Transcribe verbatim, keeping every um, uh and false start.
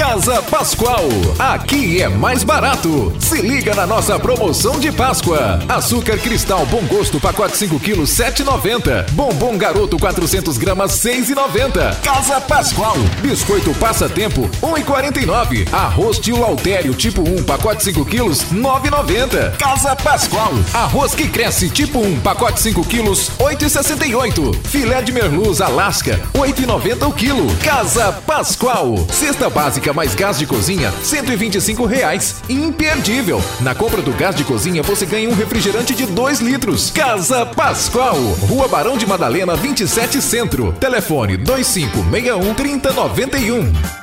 Casa Pascoal, aqui é mais barato. Se liga na nossa promoção de Páscoa. Açúcar cristal bom gosto, pacote cinco quilos, sete e noventa. Bombom garoto quatrocentos gramas, seis e noventa. Casa Pascoal. Biscoito passatempo, um e quarenta e nove. Arroz tio Altério tipo um, pacote cinco quilos, nove e noventa. Casa Pascoal. Arroz que cresce tipo um, pacote cinco quilos, oito e sessenta e oito. Filé de merluz Alasca, oito e noventa o quilo. Casa Pascoal. Cesta básica mais gás de cozinha, cento e vinte e cinco reais. Imperdível. Na compra do gás de cozinha você ganha um refrigerante de dois litros. Casa Pascoal. Rua Barão de Madalena, vinte e sete Centro. Telefone dois cinco seis um, três zero nove um.